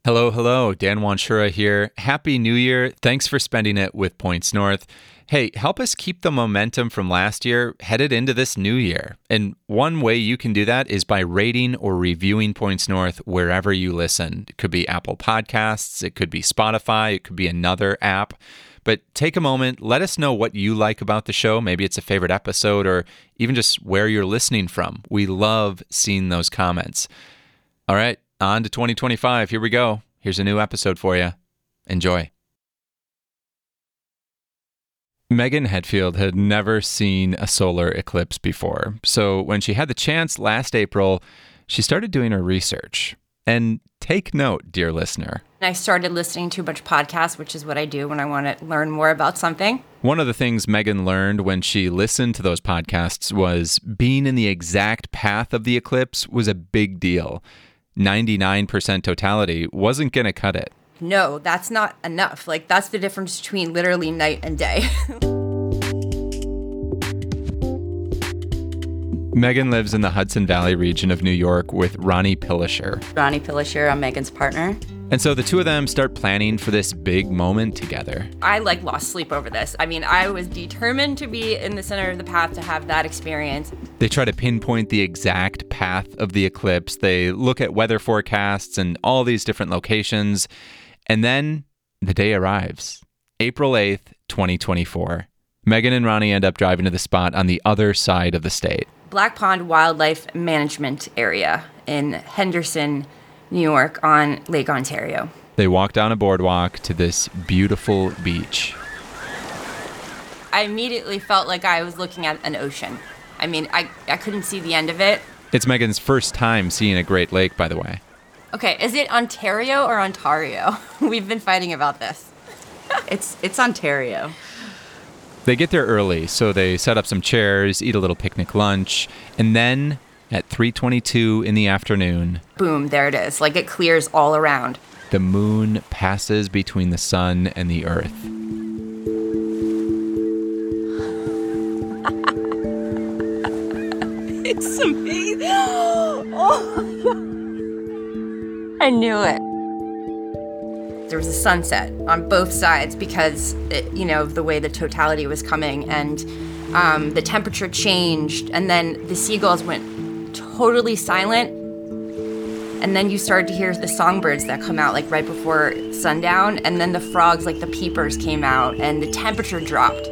Hello, hello. Dan Wanshura here. Happy New Year. Thanks for spending it with Points North. Hey, help us keep the momentum from last year headed into this new year. And one way you can do that is by rating or reviewing Points North wherever you listen. It could be Apple Podcasts, it could be Spotify, it could be another app. But take a moment, let us know what you like about the show. Maybe it's a favorite episode or even just where you're listening from. We love seeing those comments. All right, on to 2025. Here we go. Here's a new episode for you. Enjoy. Megan Hetfield had never seen a solar eclipse before. So when she had the chance last April, she started doing her research. And take note, dear listener. I started listening to a bunch of podcasts, which is what I do when I want to learn more about something. One of the things Megan learned when she listened to those podcasts was being in the exact path of the eclipse was a big deal. 99% totality wasn't going to cut it. No, that's not enough. Like, that's the difference between literally night and day. Megan lives in the Hudson Valley region of New York with Ronnie Pilisher. Ronnie Pilisher, I'm Megan's partner. And so the two of them start planning for this big moment together. I lost sleep over this. I mean, I was determined to be in the center of the path to have that experience. They try to pinpoint the exact path of the eclipse. They look at weather forecasts and all these different locations. And then the day arrives, April 8th, 2024. Megan and Ronnie end up driving to the spot on the other side of the state. Black Pond Wildlife Management Area in Henderson, New York on Lake Ontario. They walk down a boardwalk to this beautiful beach. I immediately felt like I was looking at an ocean. I mean, I couldn't see the end of it. It's Megan's first time seeing a Great Lake, by the way. Okay, is it Ontario or Ontario? We've been fighting about this. It's Ontario. They get there early, so they set up some chairs, eat a little picnic lunch, and then at 3:22 in the afternoon, boom, there it is. Like, it clears all around. The moon passes between the sun and the earth. It's amazing. Oh my God. I knew it. There was a sunset on both sides because, of the way the totality was coming, and the temperature changed, and then the seagulls went totally silent, and then you started to hear the songbirds that come out like right before sundown, and then the frogs, like the peepers, came out, and the temperature dropped.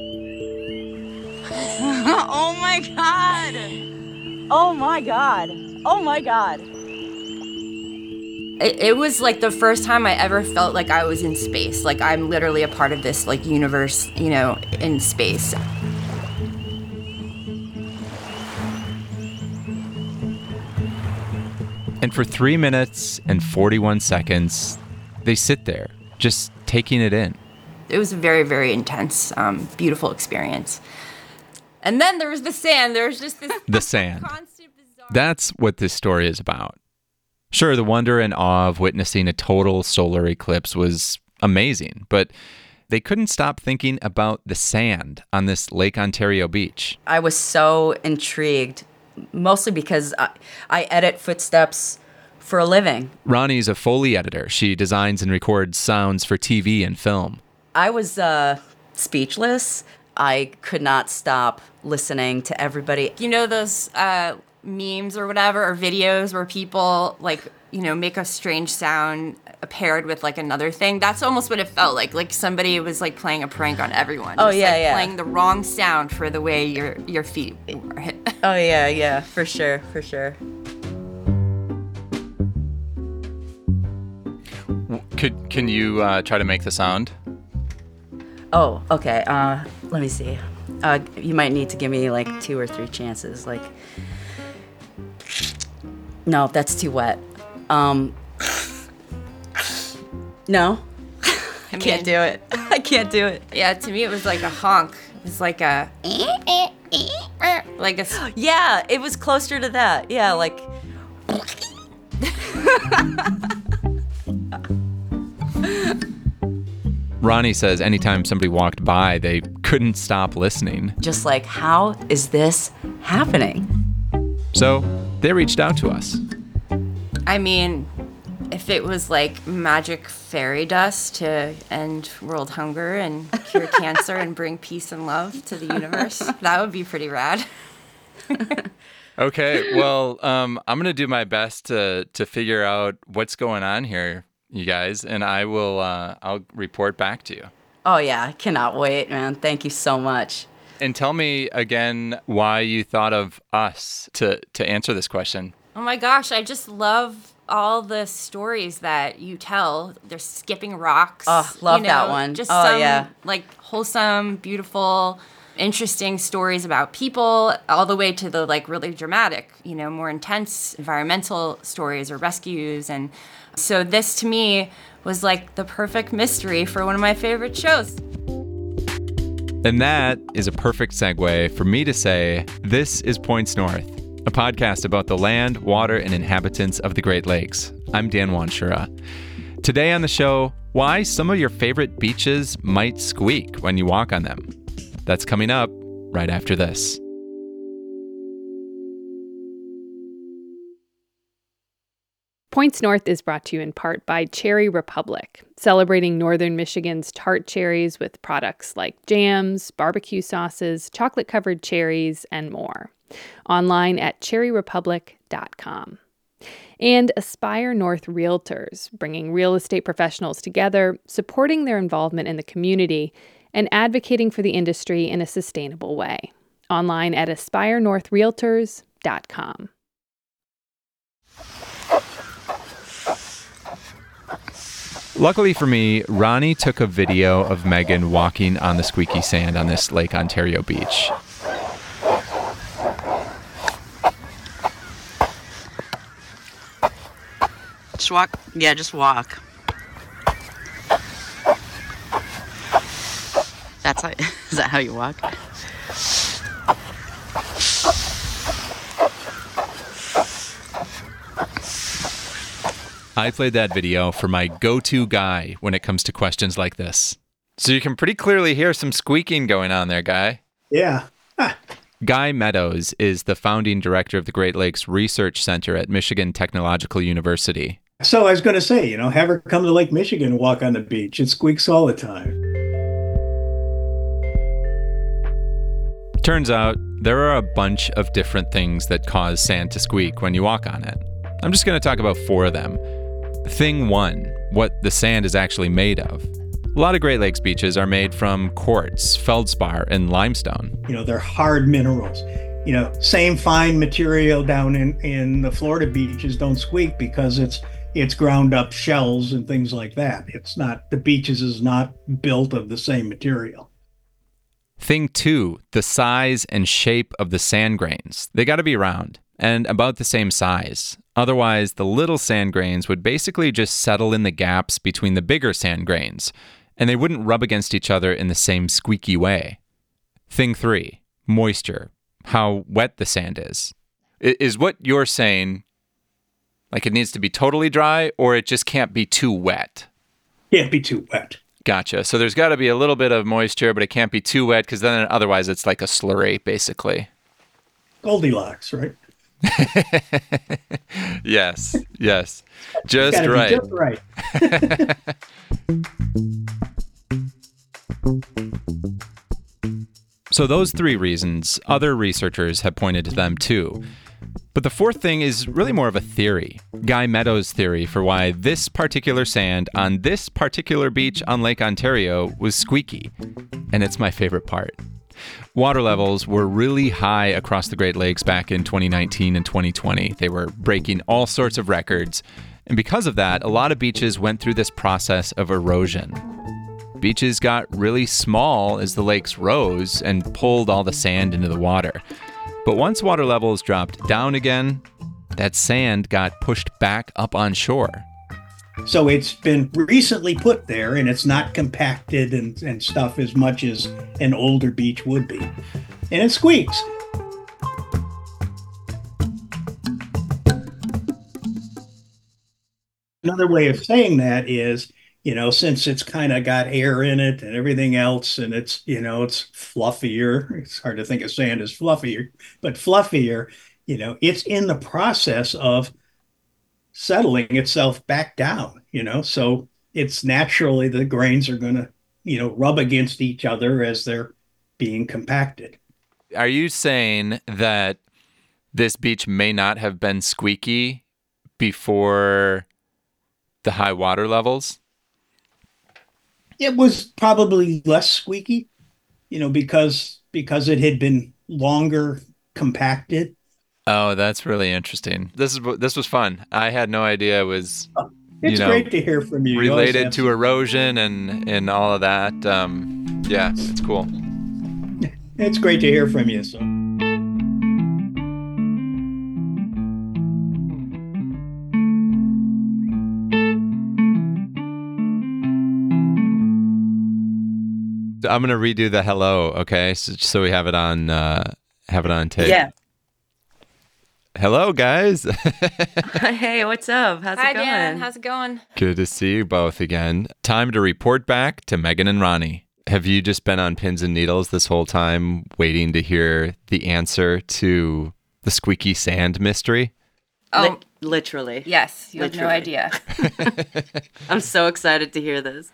Oh my God. Oh my God. Oh my God. It was like the first time I ever felt like I was in space. Like, I'm literally a part of this like universe, in space. And for 3 minutes and 41 seconds, they sit there, just taking it in. It was a very, very intense, beautiful experience. And then there was the sand. There was just this the sand. constant bizarre... That's what this story is about. Sure, the wonder and awe of witnessing a total solar eclipse was amazing, but they couldn't stop thinking about the sand on this Lake Ontario beach. I was so intrigued, mostly because I edit footsteps for a living. Ronnie's a Foley editor. She designs and records sounds for TV and film. I was speechless. I could not stop listening to everybody. You know those memes or whatever, or videos where people make a strange sound paired with like another thing? That's almost what it felt like. Like somebody was like playing a prank on everyone. Oh, just, yeah. Playing the wrong sound for the way your feet were hit. Oh yeah, for sure. Can you try to make the sound? Oh, okay. Let me see. You might need to give me like 2 or 3 chances. Like, no, that's too wet. No, I can't do it. I can't do it. Yeah, to me it was like a honk. It was like a like a. Yeah, it was closer to that. Yeah, like. Ronnie says anytime somebody walked by, they couldn't stop listening. Just like, how is this happening? So they reached out to us. I mean, if it was like magic fairy dust to end world hunger and cure cancer and bring peace and love to the universe, that would be pretty rad. Okay, well, I'm gonna do my best to figure out what's going on here, you guys, and I'll report back to you. Oh, yeah. I cannot wait, man. Thank you so much. And tell me again why you thought of us to answer this question. Oh my gosh, I just love all the stories that you tell. They're skipping rocks. Oh, love that one. Just Oh, some yeah. like wholesome, beautiful, interesting stories about people, all the way to the like really dramatic, more intense environmental stories or rescues. And so this to me was like the perfect mystery for one of my favorite shows. And that is a perfect segue for me to say, this is Points North, a podcast about the land, water, and inhabitants of the Great Lakes. I'm Dan Wanshura. Today on the show, why some of your favorite beaches might squeak when you walk on them. That's coming up right after this. Points North is brought to you in part by Cherry Republic, celebrating northern Michigan's tart cherries with products like jams, barbecue sauces, chocolate-covered cherries, and more. Online at cherryrepublic.com. And Aspire North Realtors, bringing real estate professionals together, supporting their involvement in the community, and advocating for the industry in a sustainable way. Online at aspirenorthrealtors.com. Luckily for me, Ronnie took a video of Megan walking on the squeaky sand on this Lake Ontario beach. Just walk. Yeah, just walk. Is that how you walk? I played that video for my go-to guy when it comes to questions like this. So you can pretty clearly hear some squeaking going on there, Guy. Yeah. Guy Meadows is the founding director of the Great Lakes Research Center at Michigan Technological University. So I was going to say, have her come to Lake Michigan and walk on the beach. It squeaks all the time. Turns out there are a bunch of different things that cause sand to squeak when you walk on it. I'm just going to talk about 4 of them. Thing 1, what the sand is actually made of. A lot of Great Lakes beaches are made from quartz, feldspar, and limestone. They're hard minerals. Same fine material down in the Florida beaches don't squeak because it's ground up shells and things like that. The beaches is not built of the same material. Thing 2, the size and shape of the sand grains. They got to be round and about the same size. Otherwise, the little sand grains would basically just settle in the gaps between the bigger sand grains, and they wouldn't rub against each other in the same squeaky way. Thing 3, moisture, how wet the sand is. Is what you're saying, like it needs to be totally dry, or it just can't be too wet? Can't be too wet. Gotcha. So there's got to be a little bit of moisture, but it can't be too wet because then otherwise it's like a slurry, basically. Goldilocks, right? Yes. Just Gotta right. be just right. So those 3 reasons, other researchers have pointed to them too. But the 4th thing is really more of a theory. Guy Meadows' theory for why this particular sand on this particular beach on Lake Ontario was squeaky. And it's my favorite part. Water levels were really high across the Great Lakes back in 2019 and 2020. They were breaking all sorts of records. And because of that, a lot of beaches went through this process of erosion. Beaches got really small as the lakes rose and pulled all the sand into the water. But once water levels dropped down again, that sand got pushed back up on shore. So it's been recently put there, and it's not compacted and stuff as much as an older beach would be. And it squeaks. Another way of saying that is, since it's kind of got air in it and everything else, and it's fluffier. It's hard to think of sand as fluffier, but fluffier, it's in the process of settling itself back down, so it's naturally the grains are going to, rub against each other as they're being compacted. Are you saying that this beach may not have been squeaky before the high water levels? It was probably less squeaky, because it had been longer compacted. Oh, that's really interesting. This was fun. I had no idea it was It's great to hear from you. Related to erosion and all of that. Yeah, it's cool. It's great to hear from you. So. I'm gonna redo the hello, okay? So we have it on tape. Yeah. Hello, guys. Hey, what's up? How's Hi, it going? Dan. How's it going? Good to see you both again. Time to report back to Megan and Ronnie. Have you just been on pins and needles this whole time, waiting to hear the answer to the squeaky sand mystery? Oh, literally. yes. You have no Literally. idea. I'm so excited to hear this.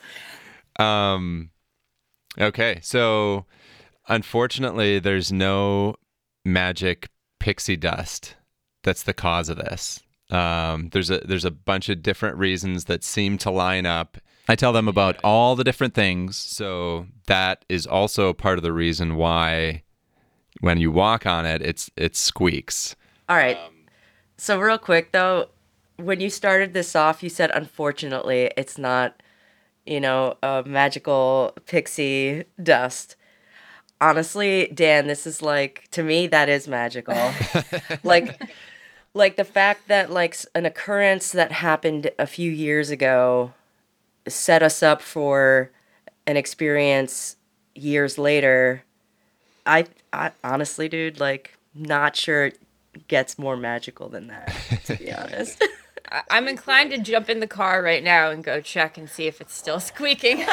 Okay, so unfortunately, there's no magic pixie dust that's the cause of this. There's a bunch of different reasons that seem to line up. I tell them about all the different things, so that is also part of the reason why when you walk on it, it squeaks. All right. So real quick though, when you started this off, you said unfortunately it's not, a magical pixie dust. Honestly, Dan, this is to me that is magical. like the fact that an occurrence that happened a few years ago set us up for an experience years later. I honestly, dude, not sure it gets more magical than that, to be honest. I'm inclined to jump in the car right now and go check and see if it's still squeaking.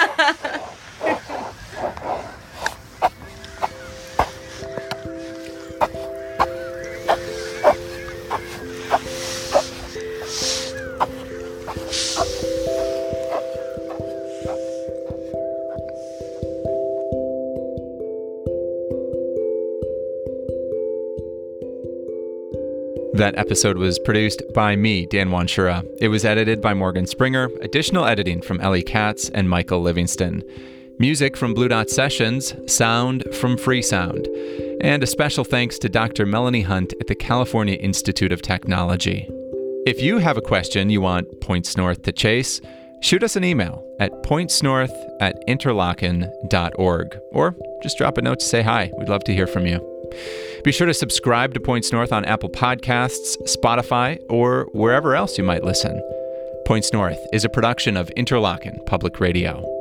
That episode was produced by me, Dan Wanshura. It was edited by Morgan Springer, additional editing from Ellie Katz and Michael Livingston. Music from Blue Dot Sessions, sound from Freesound. And a special thanks to Dr. Melanie Hunt at the California Institute of Technology. If you have a question you want Points North to chase, shoot us an email at pointsnorth@interlochen.org, or just drop a note to say hi. We'd love to hear from you. Be sure to subscribe to Points North on Apple Podcasts, Spotify, or wherever else you might listen. Points North is a production of Interlochen Public Radio.